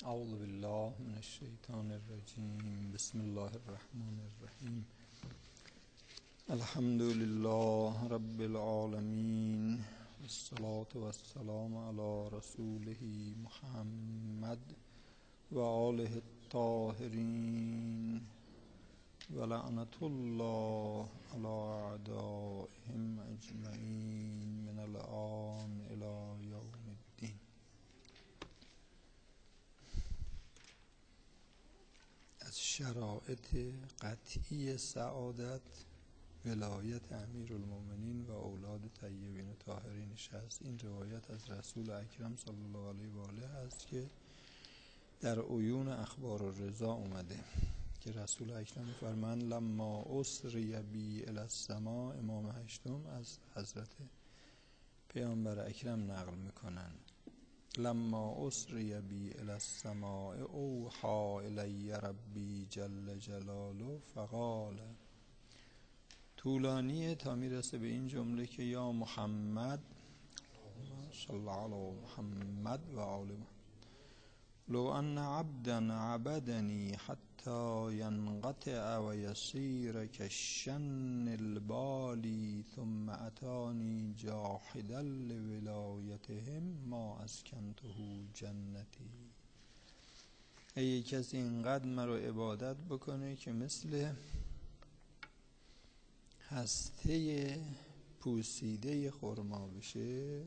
اعوذ بالله من الشیطان الرجیم. بسم الله الرحمن الرحیم. الحمد لله رب العالمین، والصلاة والسلام علی رسوله محمد و آله الطاهرین و لعنت الله علی اعدائهم اجمعین من الآن الی یوم الدین. از شرایط قطعی سعادت ولایت امیرالمومنین و اولاد طیبین طاهرینش هست. این روایت از رسول اکرم صلی الله علیه و آله هست که در عیون اخبار الرضا اومده که رسول اکرم فرمان لما اسری بی الی السماء، امام هشتم از حضرت پیامبر اکرم نقل میکنن، لما اسری بی الی السماء اوحی الی ربی جل جلاله فقال. طولانیه تا میرسه به این جمله که یا محمد صلی علی محمد و آل محمد لو ان عبدا عبدنی حتی ینقطع و یصیر کالشن البالی ثم اتانی جاحدا لولایتهم ما اسکنته جنتی. ای کسی اینقدر مرا عبادت بکنه که مثل هسته پوسیده خرما بشه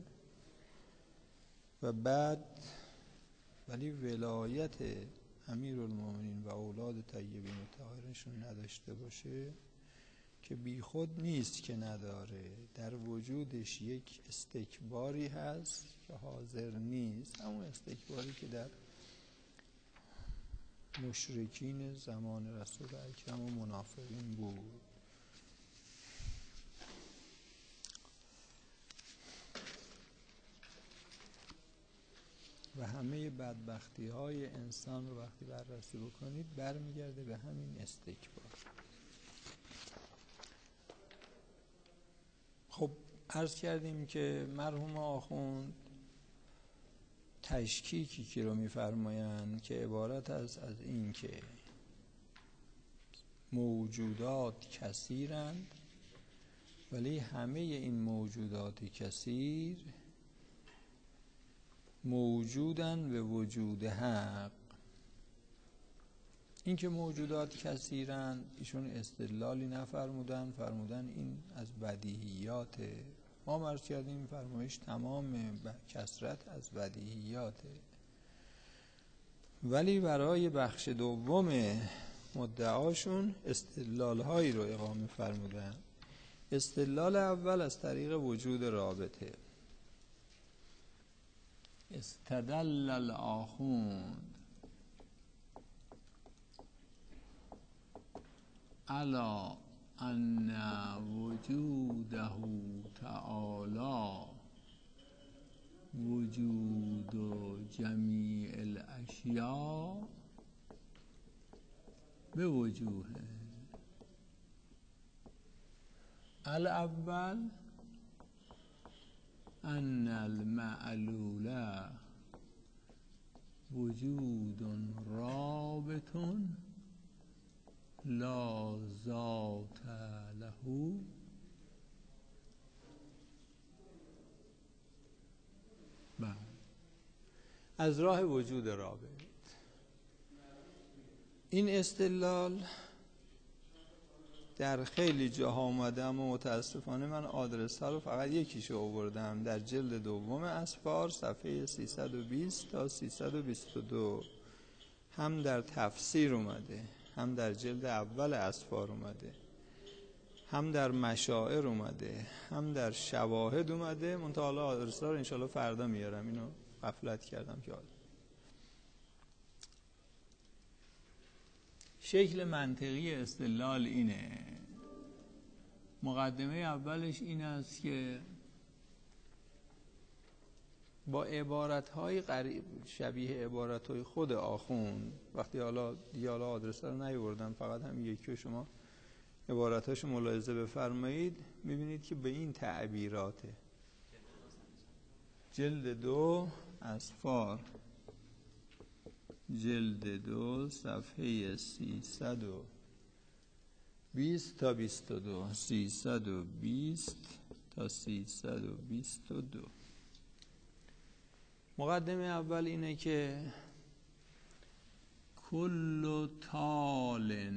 و بعد ولی ولایت امیرالمومنین و اولاد طیبین طاهرینشون نداشته باشه، که بی خود نیست که نداره، در وجودش یک استکباری هست که حاضر نیست، همون استکباری که در مشرکین زمان رسول اکرم و منافقین بود. و همه بدبختی های انسان رو وقتی بررسی بکنید برمیگرده به همین استکبار. خب عرض کردیم که مرحوم آخوند تشکیکی که رو میفرمایند که عبارت از این که موجودات کثیرند ولی همه این موجودات کثیر موجودن به وجود حق. این که موجودات کثیرن ایشون استدلالی نفرمودن، فرمودن این از بدیهیاته. ما مرز کردیم فرمایش تمام کثرت از بدیهیاته، ولی برای بخش دوم مدعاشون استدلال هایی رو اقامه فرمودن. استدلال اول از طریق وجود رابطه. استدل الآخوند علی ان وجوده تعالی وجود جمیع الاشیاء به وجوه. الاول ان المعلول وجود رابط لا ذات له. از راه وجود رابط. این استدلال در خیلی جاها اومده، اما متاسفانه من آدرس ها رو فقط یکیشو آوردم، در جلد دوم اسفار صفحه 320 تا 322. هم در تفسیر اومده، هم در جلد اول اسفار اومده، هم در مشاعر اومده، هم در شواهد اومده. منتها حالا آدرس ها رو انشالله فردا میارم، اینو غفلت کردم که شکل منطقی استدلال اینه. مقدمه اولش این است که با عبارت‌های قریب شبیه عبارت‌های خود آخوند، وقتی حالا آدرس رو نیاوردم فقط هم یکی شما عبارت‌هاشو ملاحظه بفرمایید، می‌بینید که به این تعبیراته. جلد 2 اسفار جلد 2 صفحه 320 تا 22 320 تا 322. مقدمه اول اینه که کل تال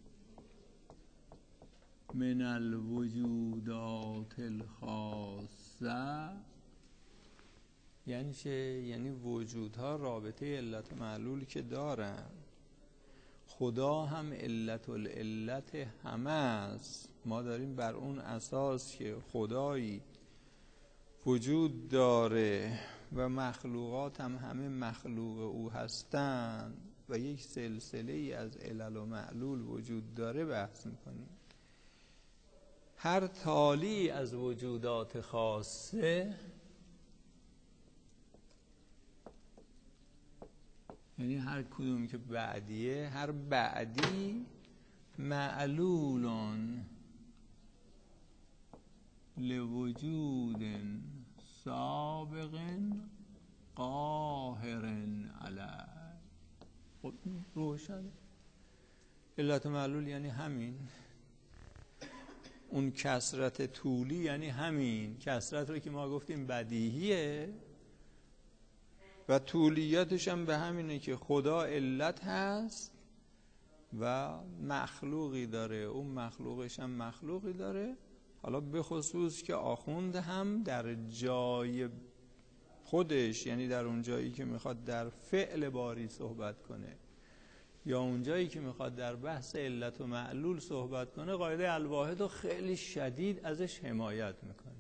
من الوجودات الخاصه، یعنی چه؟ یعنی وجودها رابطه علت معلول که دارن، خدا هم علت العلت همه است. ما داریم بر اون اساس که خدایی وجود داره و مخلوقات هم همه مخلوق او هستند و یک سلسله ای از علل و معلول وجود داره بحث میکنیم. هر تالی از وجودات خاصه، یعنی هر کدوم که بعدیه، هر بعدی معلولون لوجود سابق قاهر علیه. خب روشن. علت معلول یعنی همین. اون کثرت طولی یعنی همین کثرت رو که ما گفتیم بدیهیه و طولیتش هم به همینه که خدا علت هست و مخلوقی داره، اون مخلوقش هم مخلوقی داره. حالا به خصوص که آخوند هم در جای خودش، یعنی در اون جایی که میخواد در فعل باری صحبت کنه یا اون جایی که میخواد در بحث علت و معلول صحبت کنه، قاعده الواحد رو خیلی شدید ازش حمایت میکنه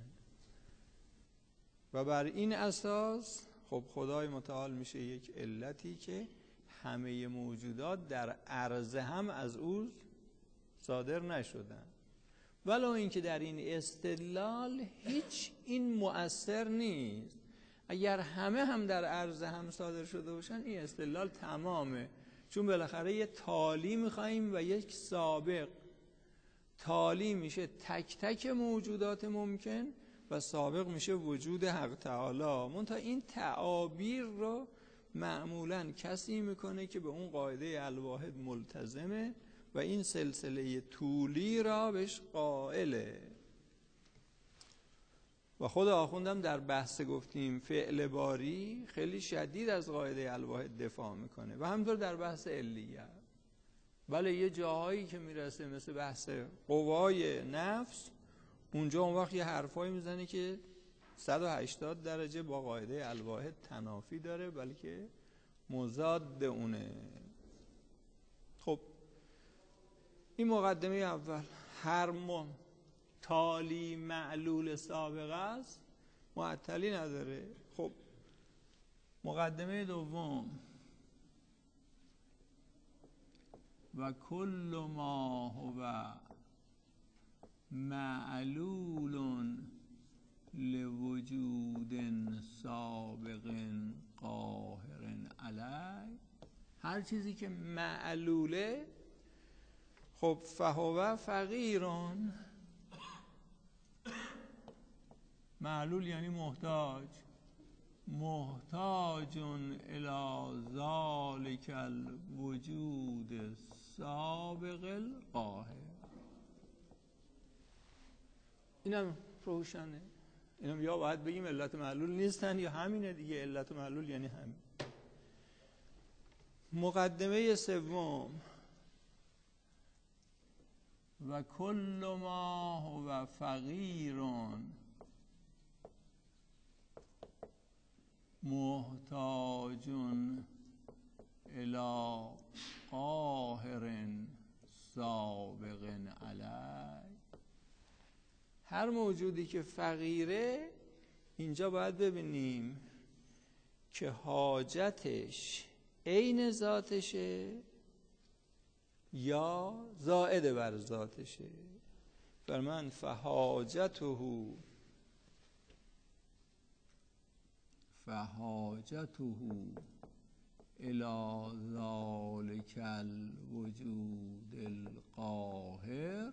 و بر این اساس خب خدای متعال میشه یک علتی که همه موجودات در عرض هم از او صادر نشدن، ولو اینکه در این استدلال هیچ این مؤثر نیست. اگر همه هم در عرض هم صادر شده باشن این استدلال تمامه، چون بالاخره یه تالی میخواییم و یک سابق. تالی میشه تک تک موجودات ممکن و سابق میشه وجود حق تعالی. منتها این تعابیر رو معمولاً کسی میکنه که به اون قاعده الواحد ملتزمه و این سلسله طولی را بهش قائله. و خود آخوندم در بحث گفتیم فعل باری خیلی شدید از قاعده الواحد دفاع میکنه و همطور در بحث علیت. بله یه جاهایی که میرسه مثل بحث قوای نفس، اونجا اون وقت یه حرفایی میزنه که 180 درجه با قاعده الواحد تنافی داره، بلکه مضاد اونه. خب این مقدمه اول. هر تالی معلول سابقه است، معطلی نداره. خب مقدمه دوم، و کل ما هو معلول لوجود سابق قاهر علیه. هر چیزی که معلوله خب فهو فقیرون. معلول یعنی محتاج، محتاجون الی ذالک الوجود سابق القاهر. اینم روشنه. اینم یا باید بگیم علت معلول نیستن یا همینه دیگه، علت معلول یعنی همین. مقدمه سوم، و کل ما هو فقیرون محتاجون الی قاهر سابق علیه. هر موجودی که فقیره اینجا باید ببینیم که حاجتش عین ذاتشه یا زائد بر ذاتشه. فرمان فحاجته الی ذالک الوجود القاهر،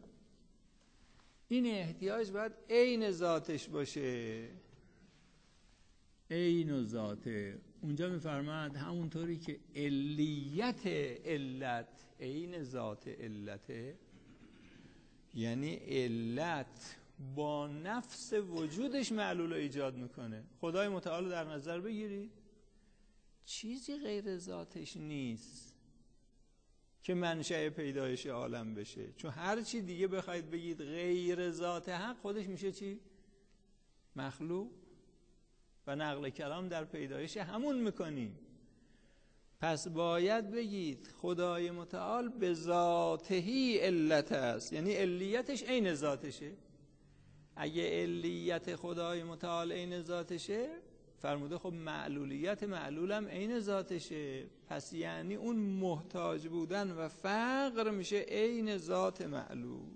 این احتیاج باید عین ذاتش باشه. عین و ذاته. اونجا میفرماد همونطوری که علیت علت عین ذات علته، یعنی علت با نفس وجودش معلول رو ایجاد میکنه. خدای متعال در نظر بگیرید، چیزی غیر ذاتش نیست که منشأ پیدایش عالم بشه، چون هر چی دیگه بخواید بگید غیر ذات حق خودش میشه چی؟ مخلوق. و نقل کلام در پیدایش همون میکنیم. پس باید بگید خدای متعال به ذاتهی علت است، یعنی علیتش عین ذاتشه. اگه علیت خدای متعال عین ذاتشه، فرموده خب معلولیت معلولم عین ذاتشه، پس یعنی اون محتاج بودن و فقر میشه عین ذات معلول،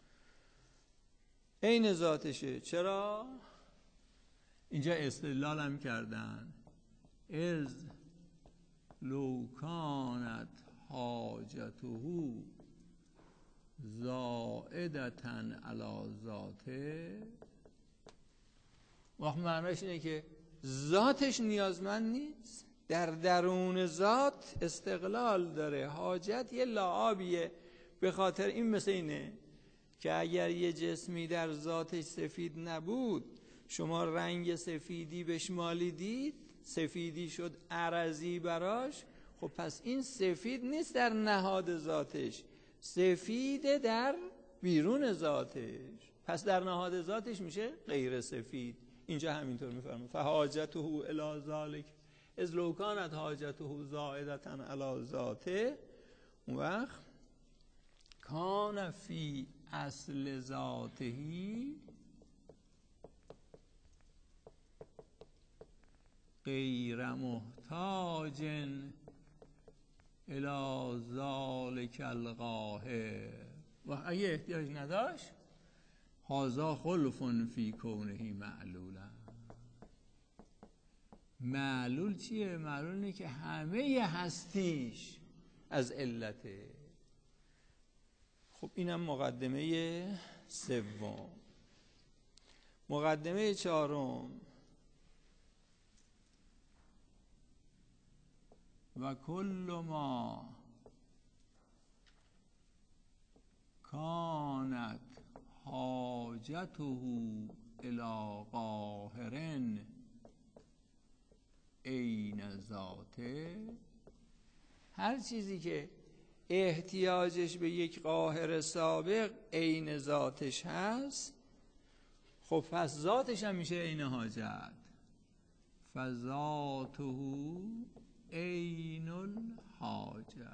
عین ذاتشه. چرا؟ اینجا استدلال هم کردن از لو کانت حاجته زائدتن علی ذاته. وقت معنیش اینه که ذاتش نیازمند نیست، در درون ذات استقلال داره، حاجت یه لعابیه. به خاطر این مثل اینه که اگر یه جسمی در ذاتش سفید نبود، شما رنگ سفیدی بهش مالیدید، سفیدی شد عرضی براش، خب پس این سفید نیست در نهاد ذاتش، سفید در بیرون ذاتش، پس در نهاد ذاتش میشه غیر سفید. اینجا همینطور میفرمه فحاجته الی ذالک از لو کانت حاجته زائدة علی ذاته. اون وقت کان فی اصل ذاتهی غیر محتاج الی ذالک القاهر. و اگه احتیاج نداشت، هذا خلف فی کونه معلولا. معلول چیه؟ معلول اینه که همه هستیش از علته. خب اینم مقدمه سوم. مقدمه چهارم، و کل ما کانت حاجته الی قاهر عین ذاته. هر چیزی که احتیاجش به یک قاهر سابق عین ذاتش هست، خب پس ذاتش هم میشه عین حاجت. فذاته عین الحاجه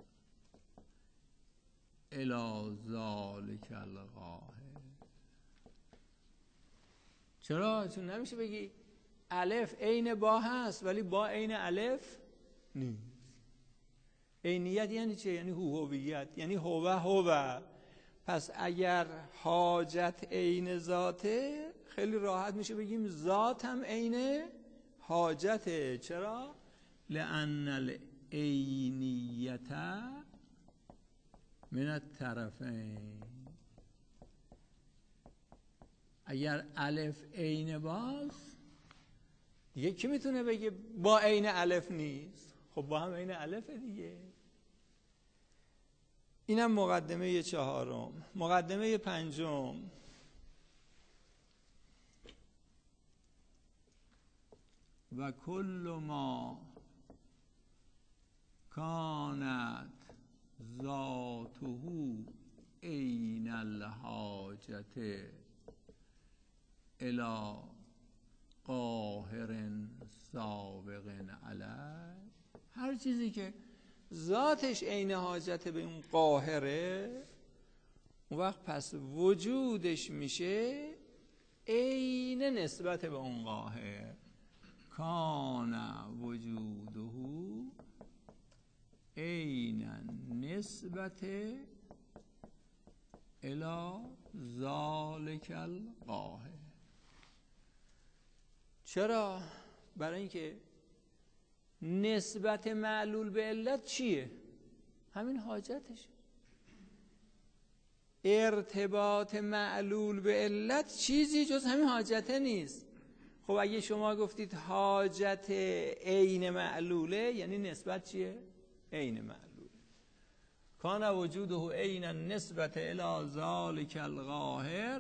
الی ذالک القاهر. چرا؟ چون نمیشه بگی الف عین با هست ولی با عین الف نیست. عینیت یعنی چه؟ یعنی هویت، یعنی هو. پس اگر حاجت عین ذاته، خیلی راحت میشه بگیم ذات هم عین حاجته. چرا؟ لأن العینیت من الطرفین. اگر الف عین باست، دیگه کی میتونه بگه با عین الف نیست؟ خب با هم عین الف دیگه. اینم مقدمه چهارم. مقدمه پنجم، و کل ما کانت ذاته عین الحاجت الی قاهر سابق علی. هر چیزی که ذاتش عین حاجت به اون قاهره، اون وقت پس وجودش میشه عین نسبت به اون قاهر. کان وجوده عین نسبت الی ذالک القاهر. چرا؟ برای اینکه نسبت معلول به علت چیه؟ همین حاجتش. ارتباط معلول به علت چیزی جز همین حاجته نیست. خب اگه شما گفتید حاجت عین معلوله، یعنی نسبت چیه؟ عین معلوله. کان وجوده عین نسبت الی ذلک القاهر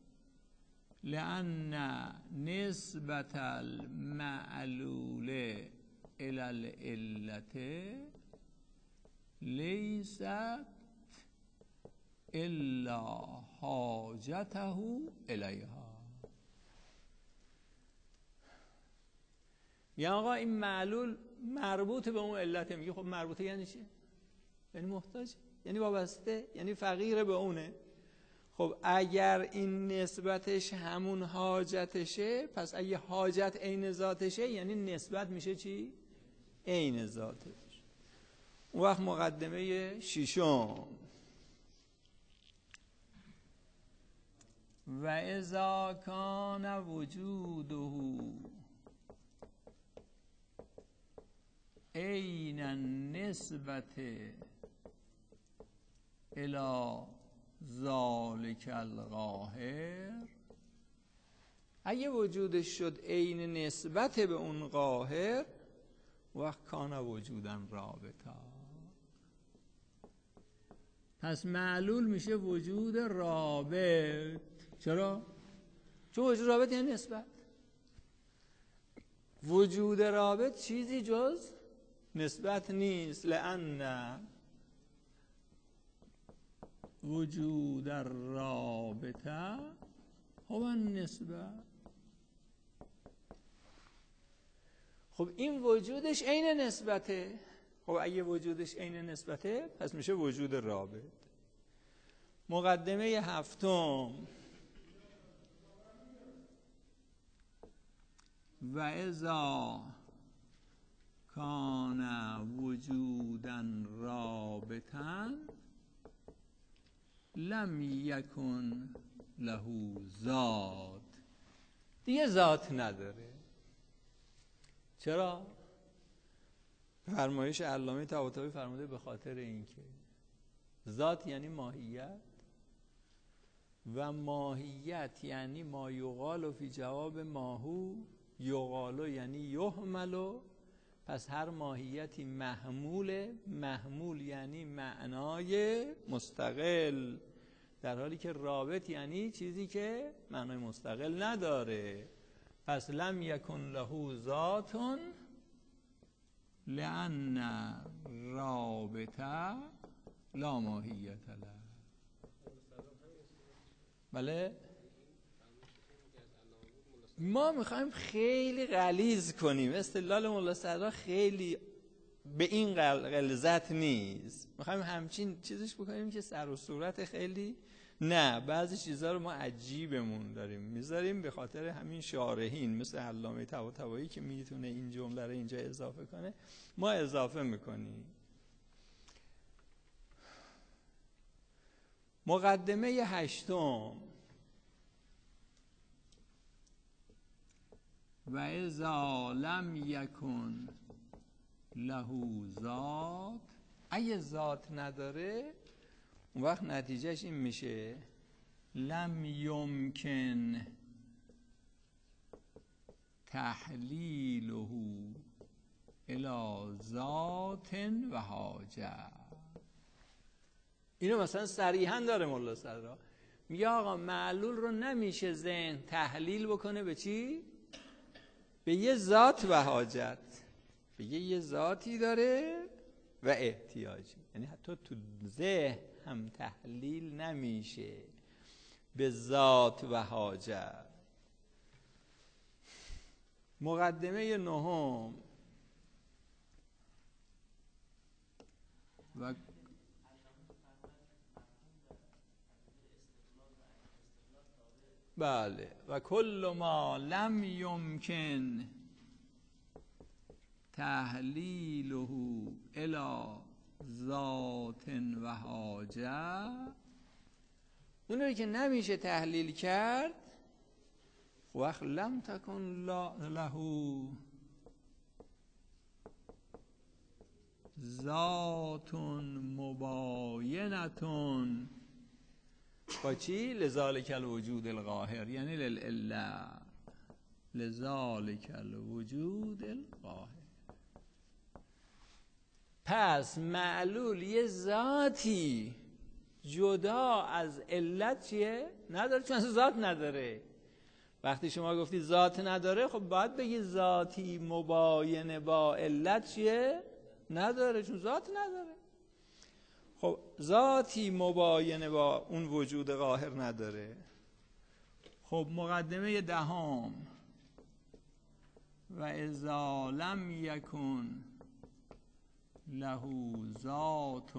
لأن نسبت المعلول الی العلة لیست الا حاجته الیها. یا آقا این معلول مربوط به اون علته. میگه خب مربوطه یعنی چی؟ یعنی محتاج، یعنی وابسته، یعنی فقیر به اونه. خب اگر این نسبتش همون حاجتشه، پس اگه حاجت عین ذاتشه یعنی نسبت میشه چی؟ عین ذاتش. اون وقت مقدمه ششم، و اذا کان وجوده عین النسبت الی ذلک القاهر، اگه وجودش شد عین نسبت به اون قاهر، وقت کان وجودن رابطه، پس معلول میشه وجود رابط. چرا؟ چون وجود رابط یعنی نسبت. وجود رابط چیزی جز نسبت نیست. لأن وجود الرابطه هو النسبه. خب این وجودش عین نسبته. خب اگه وجودش عین نسبته پس میشه وجود رابط. مقدمه هفتم، و اذا کان وجودا رابطا لم یکن له ذات. دیگه ذات نداره. چرا؟ فرمایش علامه طباطبایی فرموده به خاطر اینکه ذات یعنی ماهیت و ماهیت یعنی ما یقال فی جواب ماهو، یقالو یعنی یحملو. پس هر ماهیتی محموله، محمول یعنی معنای مستقل، در حالی که رابط یعنی چیزی که معنای مستقل نداره. پس لم یکن له ذات لأن رابطه لا ماهیت له. بله؟ ما میخوایم خیلی غلیظ کنیم. استدلال مولا صدرا خیلی به این غلظت نیست. میخوایم همچین چیزش بکنیم که سر و صورت خیلی نه. بعضی چیزها رو ما عجیبمون داریم میذاریم به خاطر همین شارحین مثل علامه طباطبایی که میتونه این جمله رو اینجا اضافه کنه، ما اضافه میکنیم. مقدمه هشتم، و اذا لم یکن له ذات، اگه ذات نداره اون وقت نتیجهش این میشه لم یمکن تحلیله الی ذات و حاجه. اینو مثلا صریحا داره مولا صدرا، میگه آقا معلول رو نمیشه ذهن تحلیل بکنه به چی؟ به یه ذات و حاجت. به یه ذاتی داره و احتیاجی، یعنی حتی تو ذهن هم تحلیل نمیشه به ذات و حاجت. مقدمه نهم، و بله و کل ما لم یمکن تحلیله الی ذات و حاجه، اون رو که نمیشه تحلیل کرد وقت لم تکن له ذات مباینتون با چی؟ لذالک الوجود القاهر، یعنی للعله. لذالک الوجود القاهر. پس معلول یه ذاتی جدا از علت چیه؟ نداره، چون اصلا ذات نداره. وقتی شما گفتی ذات نداره، خب باید بگی ذاتی مباین با علت چیه؟ نداره، چون ذات نداره. خب ذاتی مباین با اون وجود قاهر نداره. خب مقدمه دهم، و اذا لم یکن له ذات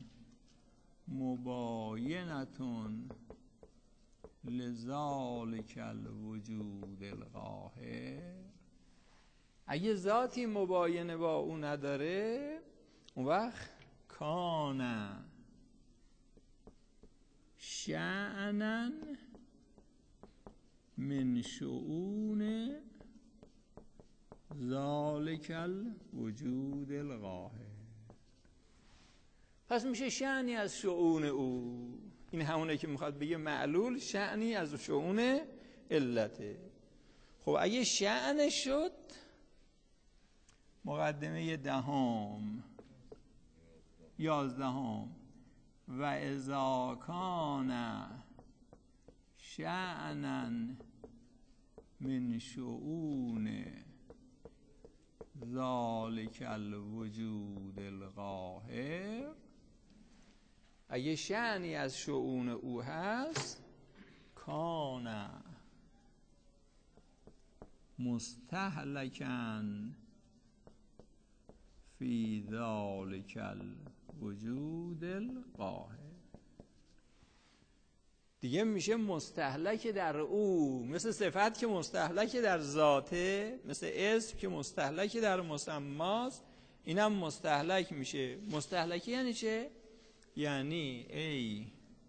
مباینة لذالک الوجود القاهر، اگه ذاتی مباینه با اون نداره، اون وقت کان شأنا من شؤون ذالک الوجود القاهر. پس میشه شأنی از شؤون او. این همونه که میخواد بگه معلول شأنی از شؤون علته. خب اگه شأن شد، مقدمه دهم 11، و اذا کان شأنا من شؤون ذالک الوجود القاهر، اگه شأنی از شؤون او هست، کان مستهلکا فی ذالک الوجود القاهر، دیگه میشه مستهلک در او، مثل صفت که مستهلک در ذاته، مثل اسم که مستهلک در مسماست، اینم مستهلک میشه. مستهلکی یعنی چه؟ یعنی ای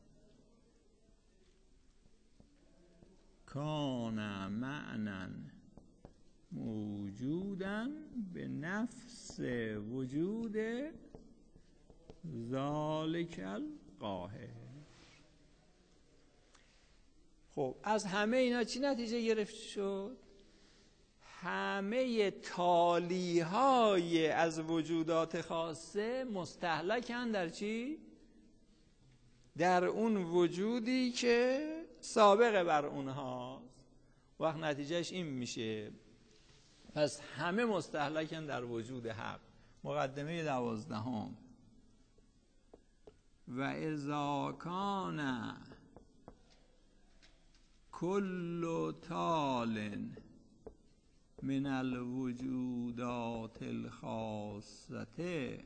کان معنی موجودا به نفس وجود ذالک القاهر. خب از همه اینا چی نتیجه گرفته شد؟ همه تالیهای از وجودات خاصه مستهلکن در چی؟ در اون وجودی که سابقه بر اونهاست. وقت نتیجهش این میشه، پس همه مستهلکن در وجود حق. مقدمه 12، و اذا کان کل تال من الوجودات الخاصه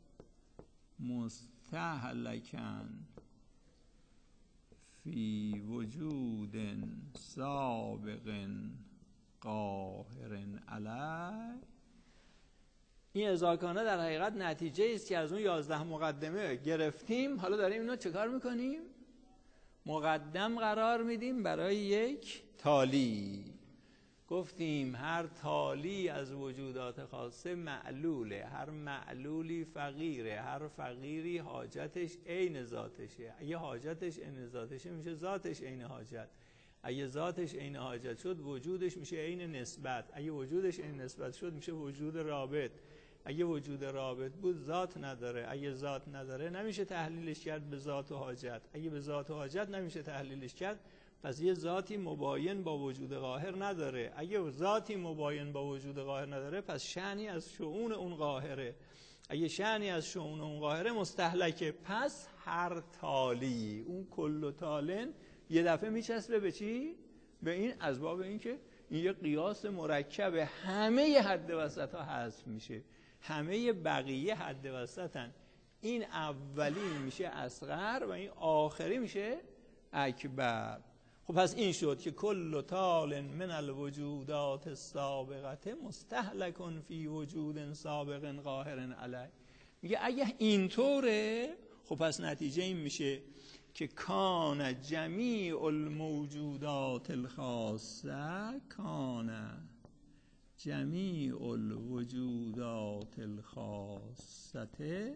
مستهلکا فی وجود سابق قاهر علی. این اذاکانه در حقیقت نتیجه است که از اون 11 مقدمه گرفتیم. حالا داریم اینا چه کار میکنیم؟ مقدم قرار میدیم برای یک تالی. گفتیم هر تالی از وجودات خاصه معلوله، هر معلولی فقیره، هر فقیری حاجتش عین ذاتشه. اگه حاجتش عین ذاتشه میشه ذاتش عین حاجت. اگه ذاتش عین حاجت شد وجودش میشه عین نسبت. اگه وجودش عین نسبت شد میشه وجود رابط. اگه وجود رابط بود ذات نداره. اگه ذات نداره نمیشه تحلیلش کرد به ذات و حاجت. اگه به ذات و حاجت نمیشه تحلیلش کرد، پس یه ذاتی مباین با وجود قاهر نداره. اگه ذاتی مباین با وجود قاهر نداره، پس شأنی از شؤون اون قاهره. اگه شأنی از شؤون اون قاهره مستهلکه. پس هر تالی، اون کل تالن، یه دفعه میچسبه به چی؟ به این، از باب این که این یه قیاس مرکبه، همه حد وسط ها حذف میشه، همه بقیه حد وسطن. این اولی میشه اصغر و این آخری میشه اکبر. خب پس این شد که کل تال من الوجودات السابقه مستهلک فی وجود سابق قاهر علی. میگه اگه اینطوره، خب پس نتیجه این میشه که کان جمیع الموجودات الخاصه، کان جمیع الوجودات الخاصه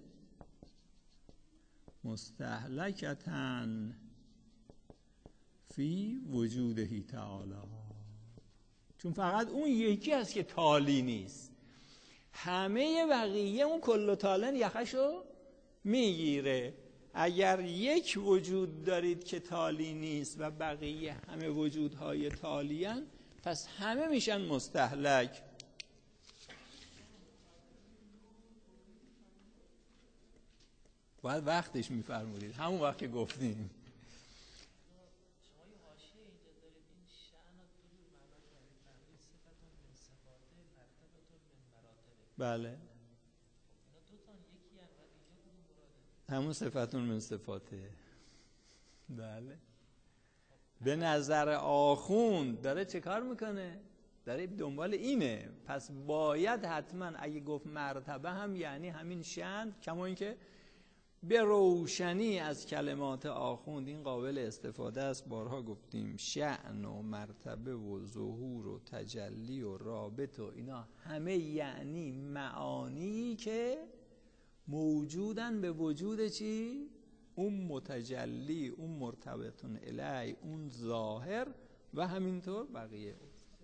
مستهلکتن فی وجوده تعالی. چون فقط اون یکی هست که تالی نیست. همه بقیه اون کل و تالن یخشو میگیره. اگر یک وجود دارید که تالی نیست و بقیه همه وجودهای تالین، پس همه میشن مستهلک. باید وقتش میفرمودید، همون وقت که گفتیم. بله همون صفتون من صفاته. بله به نظر آخوند داره چه کار میکنه؟ داره دنبال اینه. پس باید حتما اگه گفت مرتبه هم یعنی همین شأن، کما اینکه به روشنی از کلمات آخوند این قابل استفاده است. بارها گفتیم شأن و مرتبه و ظهور و تجلی و رابط و اینا همه یعنی معانی که موجودن به وجود چی؟ اون متجلی، اون مرتبطون الی، اون ظاهر و همینطور بقیه.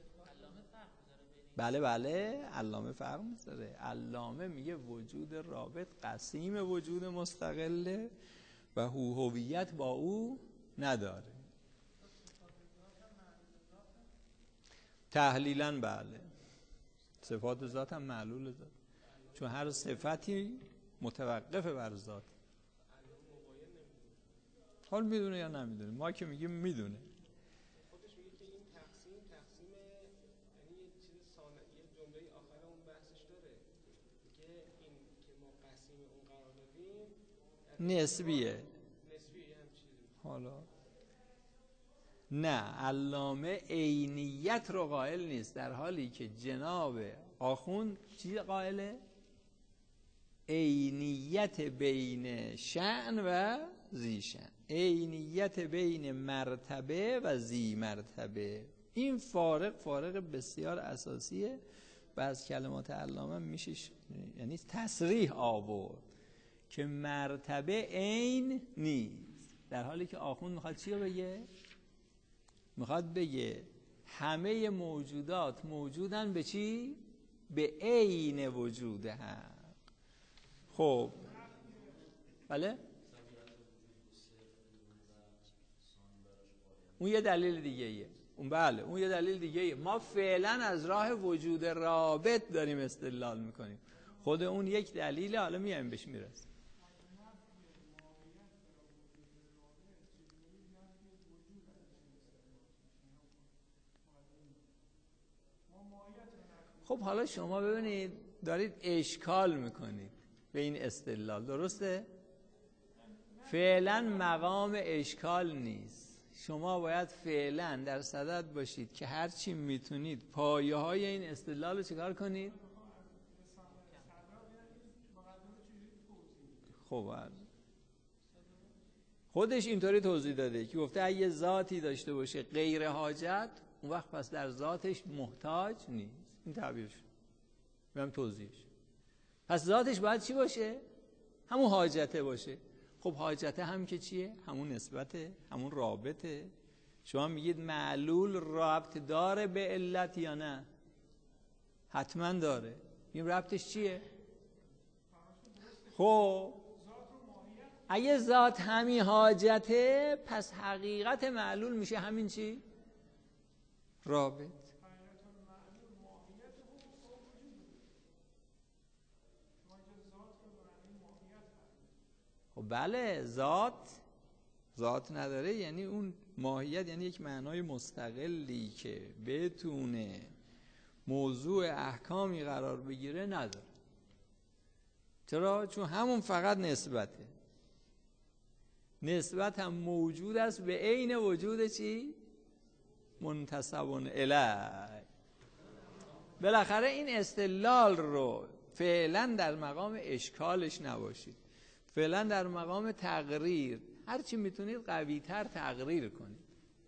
بله علامه فرق میذاره. علامه میگه وجود رابط قسیم وجود مستقله و هویت با او نداره. تحلیلاً بله، صفات ذات هم معلول ذات، چون هر صفتی متوقف بر ذات. حال میدونه یا نمیدونه؟ ما که میگیم میدونه. خودش میگه که این تقسیم یعنی یه چیز یه جمله آخر اون بحثش داره، میگه این که ما قسیم اون قرار دادیم نسبیه هم چیزی. حالا نه، علامه عینیت رو قائل نیست، در حالی که جناب آخوند چی قائله؟ عینیت بین شأن و ذی شأن، عینیت بین مرتبه و ذی مرتبه. این فارق بسیار اساسیه و از کلمات علامه میشه یعنی تصریح آورد که مرتبه عین نیست، در حالی که آخوند میخواد چی رو بگه؟ میخواد بگه همه موجودات موجودن به چی؟ به عین وجود هم. خب بله اون یه دلیل دیگه ایه. اون یه دلیل دیگه ایه. ما فعلا از راه وجود رابط داریم استدلال میکنیم، خود اون یک دلیله، حالا میایم بهش میرسیم. خب حالا شما ببینید دارید اشکال میکنید به این استدلال، درسته؟ فعلا مقام اشکال نیست. شما باید فعلا در صدد باشید که هرچی میتونید پایه های این استدلال رو چیکار کنید؟ خب خودش اینطوری توضیح داده که گفته اگه ذاتی داشته باشه غیر حاجت، اون وقت پس در ذاتش محتاج نیست. این تعبیرش برم توضیحش. پس ذاتش باید چی باشه؟ همون حاجته باشه. خب حاجته هم که چیه؟ همون نسبته، همون رابطه. شما میگید معلول ربط داره به علت یا نه؟ حتما داره. این ربطش چیه؟ خب اگه ذات همین حاجته، پس حقیقت معلول میشه همین چی؟ رابط. خب بله، ذات نداره یعنی اون ماهیت، یعنی یک معنای مستقلی که بتونه موضوع احکامی قرار بگیره نداره. چرا؟ چون همون فقط نسبته. نسبت هم موجود است به عین وجود چی؟ منتسب الی. بالاخره این استدلال رو فعلا در مقام اشکالش نباشید، فعلا در مقام تقریر، هر چی میتونید قوی تر تقریر کنید.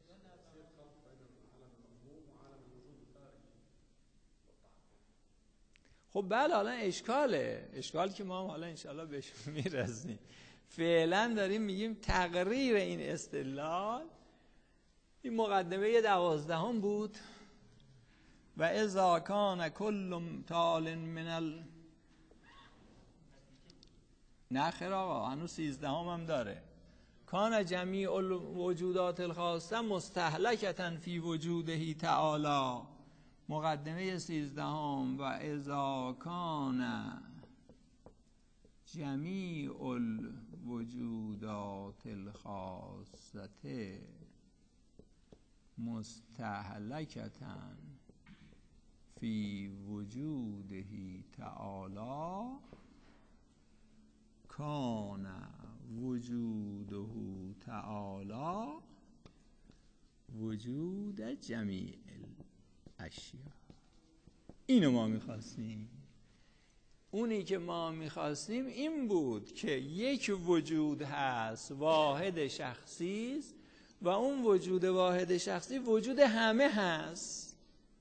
خب بله، حالا اشکال که ما هم حالا انشاءالله بهش میرسیم. فعلا داریم میگیم تقریر این استدلال. این مقدمه 12 بود. و اذا کان کل تال من نخیر آقا هنوز 13 هم داره. کان جمیع الوجودات الخاصه مستهلکتا فی وجوده تعالی. مقدمه 13 و اذا کان جمیع الوجودات الخاصه مستهلکتا فی وجوده تعالی کان وجوده تعالی وجود جمیع الاشیاء. اینو ما میخواستیم. اونی که ما میخواستیم این بود که یک وجود هست واحد شخصی است و اون وجود واحد شخصی وجود همه هست.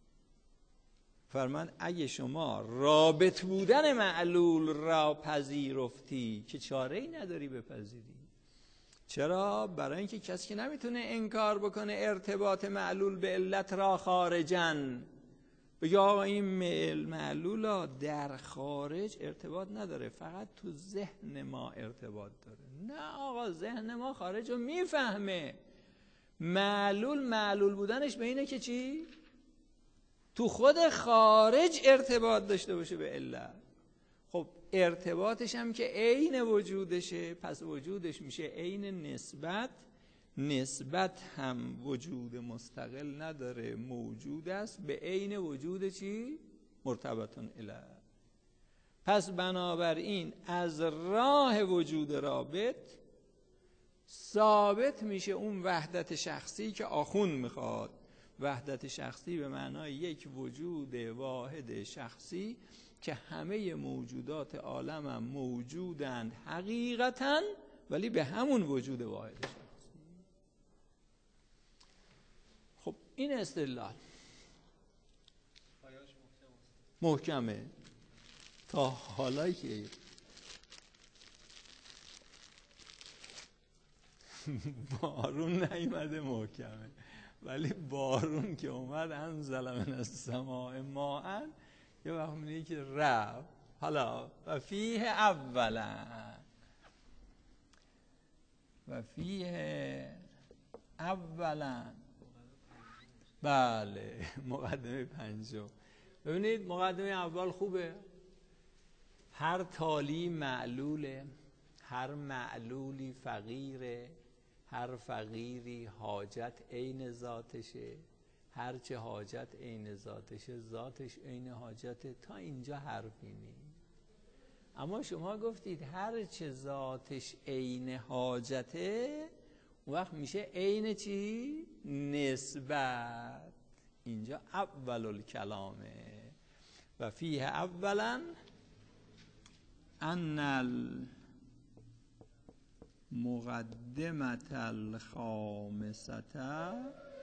فرمان اگه شما رابط بودن معلول را پذیرفتی که چاره ای نداری بپذیری. چرا؟ برای اینکه کسی که نمیتونه انکار بکنه ارتباط معلول به علت را خارجن، بگه آقا این معلول در خارج ارتباط نداره، فقط تو ذهن ما ارتباط داره. نه آقا، ذهن ما خارج رو میفهمه. معلول بودنش به اینه که چی؟ تو خود خارج ارتباط داشته باشه به علت. خب ارتباطش هم که عین وجودشه، پس وجودش میشه عین نسبت. نسبت هم وجود مستقل نداره، موجود است به عین وجود چی؟ مرتبطون الی. پس بنابراین از راه وجود رابط ثابت میشه اون وحدت شخصی که آخوند میخواد. وحدت شخصی به معنای یک وجود واحد شخصی که همه موجودات عالم هم موجودند حقیقتاً، ولی به همون وجود واحد شخصی. خب این استدلال محکمه تا حالا که بارون نیومده محکمه، ولی بارون که اومد انزل من السماء ماء، یه وقت میگه که رب حالا و فیه اولا و فیه اولا. بله مقدمه 5. ببینید مقدمه اول خوبه. هر تالی معلوله، هر معلولی فقیره، هر فقیری حاجت عین ذاتشه، هر چه حاجت عین ذاتشه ذاتش عین حاجته. تا اینجا حرفی نیست. اما شما گفتید هر چه ذاتش عین حاجته اون وقت میشه عین چی؟ نسبت. اینجا اول الکلامه. و فیه اولا ان المقدمة الخامسة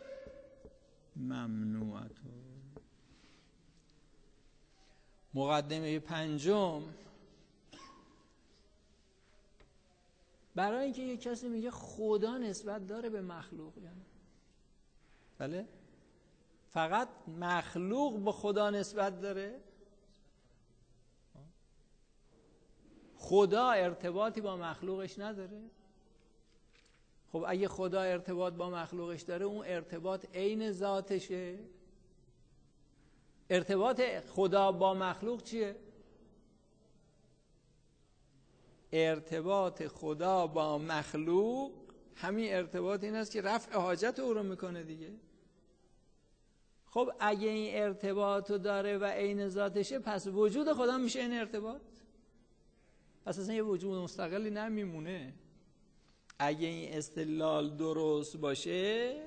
ممنوعة. مقدمه 5 برای اینکه یک کسی میگه خدا نسبت داره به مخلوق، یعنی بله فقط مخلوق به خدا نسبت داره، خدا ارتباطی با مخلوقش نداره. خب اگه خدا ارتباط با مخلوقش داره اون ارتباط عین ذاتشه. ارتباط خدا با مخلوق چیه؟ ارتباط خدا با مخلوق همین ارتباط این است که رفع حاجت او رو میکنه دیگه. خب اگه این ارتباط رو داره و عین ذاتشه پس وجود خدا میشه این ارتباط، پس اصلا یه وجود مستقلی نمیمونه. اگه این استدلال درست باشه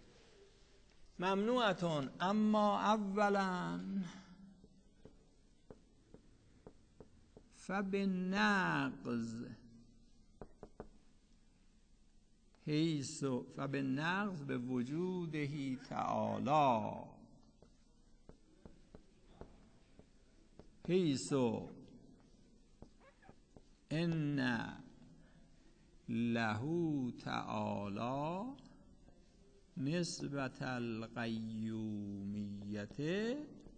ممنوعتون. اما اولا فبالنقض حیث فبالنقض به وجوده تعالی حیث ان له تعالی نسبت القیومیت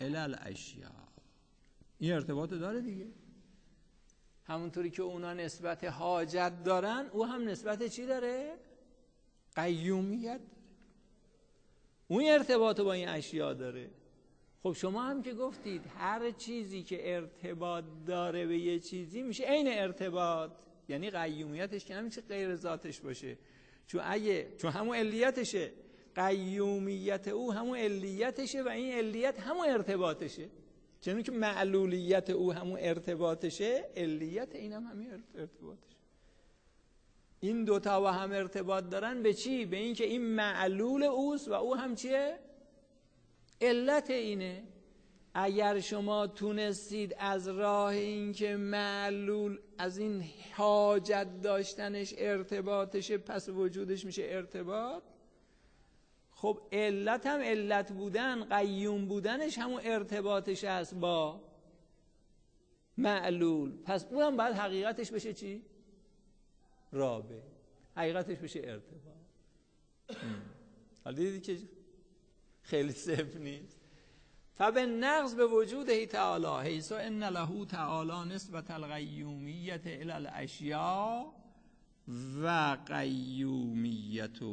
الاشیاء. این ارتباط داره دیگه. همونطوری که اونا نسبت حاجت دارن، او هم نسبت چی داره؟ قیومیت داره. اون ارتباط با این اشیاء داره. خب شما هم که گفتید هر چیزی که ارتباط داره به یه چیزی میشه عین ارتباط، یعنی قیومیتش که نمیشه غیر ذاتش باشه، چون همون علیتشه، قیومیت او همون علیتشه و این علیت همون ارتباطشه. چون که معلولیت او همون ارتباطشه، علیت این هم همین ارتباطشه. این دوتا با هم ارتباط دارن به چی؟ به این که این معلول اوست و او هم چیه؟ علت اینه. اگر شما تونستید از راه این که معلول از این حاجت داشتنش ارتباطشه، پس وجودش میشه ارتباط. خب علت هم علت بودن، قیوم بودنش همون ارتباطش هست با معلول، پس اون هم باید حقیقتش بشه چی؟ رابط. حقیقتش بشه ارتباط. حالا دیدی که خیلی صفر نیست. فبالنقض به وجوده تعالی حیث ان له تعالی نسبت القیومیت الی الاشیاء و قیومیته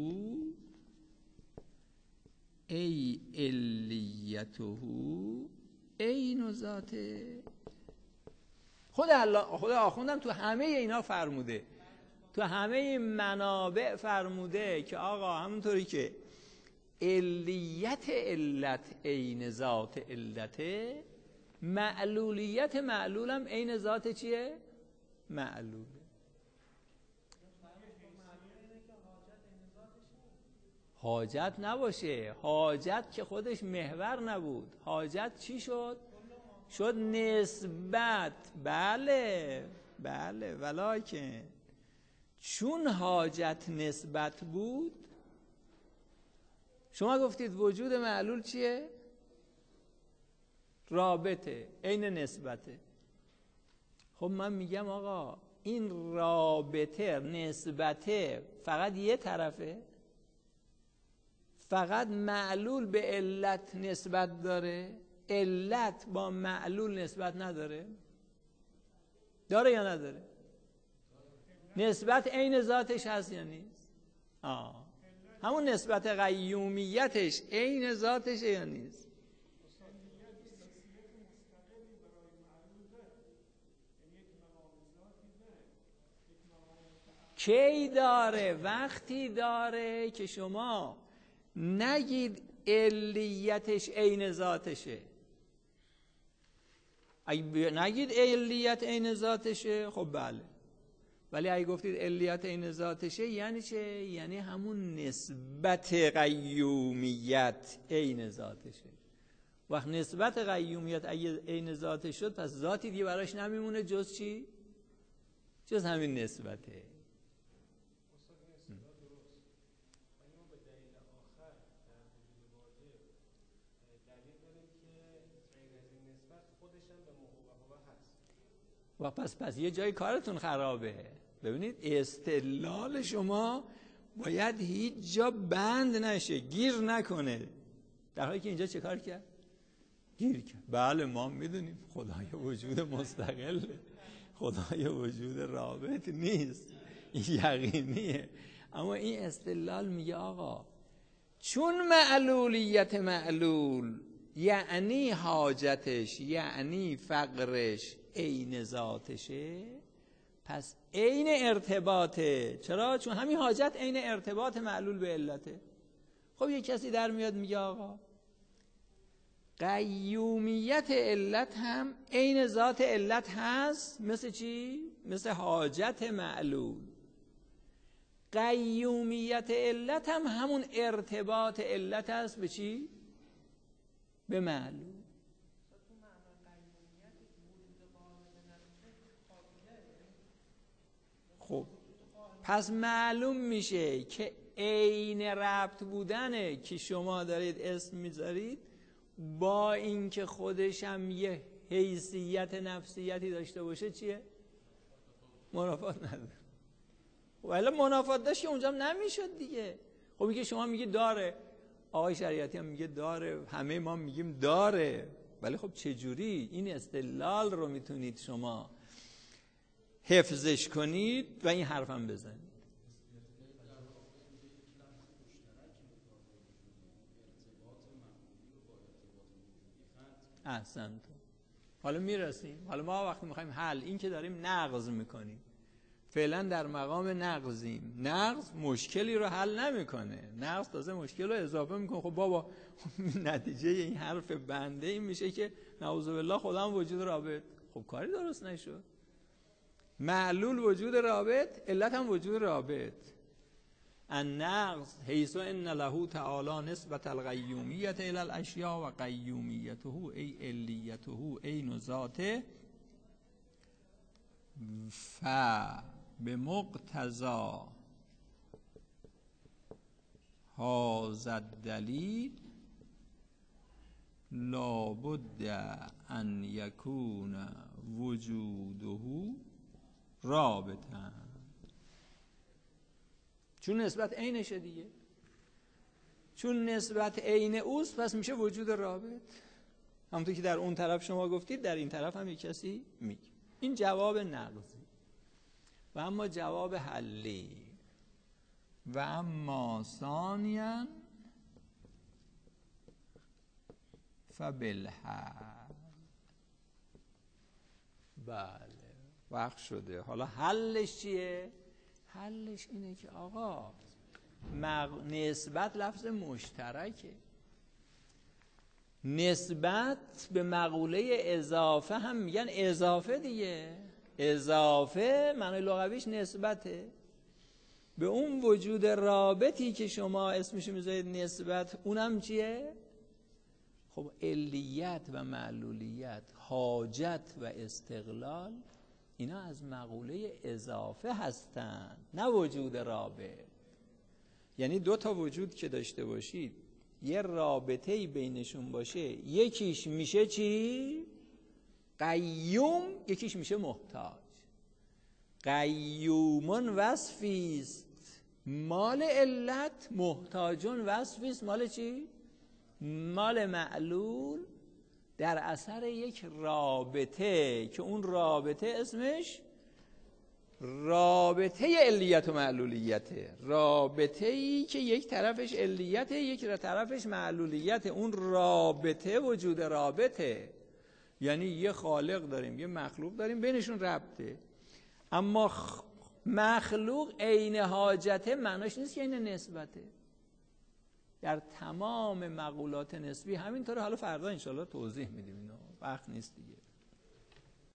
ای علیته عین ذاته. خود آخوندم تو همه اینا فرموده، تو همه منابع فرموده که آقا همونطوری که علیت علت عین ذات علته، معلولیت معلولم عین ذات چیه؟ معلوله. حاجت نباشه، حاجت که خودش محور نبود. حاجت چی شد؟ شد نسبت. بله ولکن چون حاجت نسبت بود، شما گفتید وجود معلول چیه؟ رابطه، عین نسبته. خب من میگم آقا این رابطه نسبته فقط یه طرفه؟ فقط معلول به علت نسبت داره؟ علت با معلول نسبت نداره؟ داره یا نداره؟ نسبت عین ذاتش هست یا نیست؟ همون نسبت قیومیتش عین ذاتشه یا نیست؟ کی داره؟ وقتی داره که شما نگید علیتش عین ذاتشه. اگه نگید علیت عین ذاتشه خب بله، ولی اگه گفتید علیت عین ذاتشه یعنی چه؟ یعنی همون نسبت قیومیت عین ذاتشه. وقت نسبت قیومیت اگه عین ذاتش شد، پس ذاتی دیگه براش نمیمونه جز چی؟ جز همین نسبته. و پس یه جای کارتون خرابه. ببینید استدلال شما باید هیچ جا بند نشه، گیر نکنه. در حالی که اینجا چه کار کرد؟ گیر کرد. بله ما میدونیم خدای وجود مستقله، خدای وجود رابط نیست، یقینیه. اما این استدلال میگه آقا چون معلولیت معلول یعنی حاجتش یعنی فقرش عین ذاتشه، پس عین ارتباطه. چرا؟ چون همین حاجت عین ارتباط معلول به علته. خب یک کسی در میاد میگه آقا قیومیت علت هم عین ذات علت هست. مثل چی؟ مثل حاجت معلول. قیومیت علت هم همون ارتباط علت هست به چی؟ به معلول. خب پس معلوم میشه که عین ربط بودنه که شما دارید اسم میذارید با اینکه خودش هم یه حیثیت نفسیتی داشته باشه چیه؟ منافات نداره. ولی منافات داشت که اونجا نمیشد دیگه. خب میگه شما میگی داره، آقای شریعتی هم میگه داره، همه ما میگیم داره، ولی خب چجوری این استدلال رو میتونید شما حفظش کنید و این حرفم بزنید؟ احسنت. حالا میرسیم، حالا ما وقتی میخوایم حل، این که داریم نقض میکنیم، فعلا در مقام نقضیم. نقض مشکلی رو حل نمیکنه، نقض تازه مشکل رو اضافه میکنه. خب بابا نتیجه این حرف بنده این میشه که نعوذ بالله خدا هم وجود رابط. خب کاری درست نشد. معلول وجود رابط، علت هم وجود رابط. النقض حیث ان له تعالی نسبت القیومیت الی الاشیاء و قیومیته ای علیته عین ذاته ف به مقتضا هذا الدلیل لابد ان یکون وجوده رابطا. چون نسبت عینشه دیگه، چون نسبت عین اوست پس میشه وجود رابط. همونطور که در اون طرف شما گفتید در این طرف هم یک کسی میگه. این جواب نقضی. و اما جواب حلی. و اما ثانیاً فبالحل. بله وقت شده. حالا حلش چیه؟ حلش اینه که آقا نسبت لفظ مشترکه، نسبت به مقوله اضافه هم میگن اضافه دیگه. اضافه معنی لغویش نسبته به اون وجود رابطی که شما اسمشو میذارید نسبت. اونم چیه؟ خب علیت و معلولیت، حاجت و استقلال، اینا از مقوله اضافه هستن، نه وجود رابط. یعنی دو تا وجود که داشته باشید یه رابطه‌ای بینشون باشه، یکیش میشه چی؟ قیوم، یکیش میشه محتاج. قیومون وصفیست مال علت، محتاجون وصفیست مال چی؟ مال معلول، در اثر یک رابطه که اون رابطه اسمش رابطه علیت و معلولیته. رابطه‌ای که یک طرفش علیته یک طرفش معلولیته. اون رابطه وجود رابطه، یعنی یه خالق داریم یه مخلوق داریم بینشون ربطه. اما مخلوق عین حاجته معناش نیست که عین نسبته. در تمام مقولات نسبی همینطوره. حالا فردا انشالله توضیح میدیم، اینو وقت نیست دیگه.